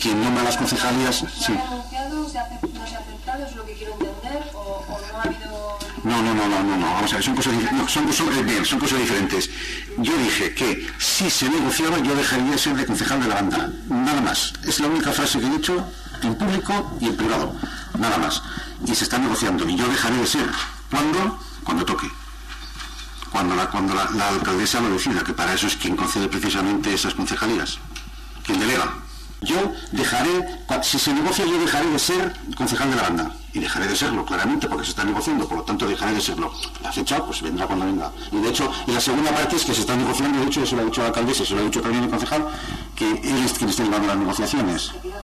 quien nombra las concejalías, sí. ¿Se ha anunciado, no se ha aceptado, es lo que quiero entender, o no ha habido...? No, vamos a ver, son cosas diferentes. Yo dije que si se negociaba yo dejaría de ser de concejal de la banda, nada más. Es la única frase que he dicho en público y en privado, nada más. Y se está negociando, y yo dejaré de ser. ¿Cuándo? Cuando toque. Cuando la alcaldesa lo decida, que para eso es quien concede precisamente esas concejalías, quien delega. Yo dejaré, si se negocia, yo dejaré de ser concejal de la banda. Y dejaré de serlo, claramente, porque se está negociando, por lo tanto dejaré de serlo. La fecha, pues vendrá cuando venga. Y de hecho, y la segunda parte es que se está negociando, de hecho, eso lo ha dicho la alcaldesa, se lo ha dicho también el concejal, que él es quien está llevando las negociaciones.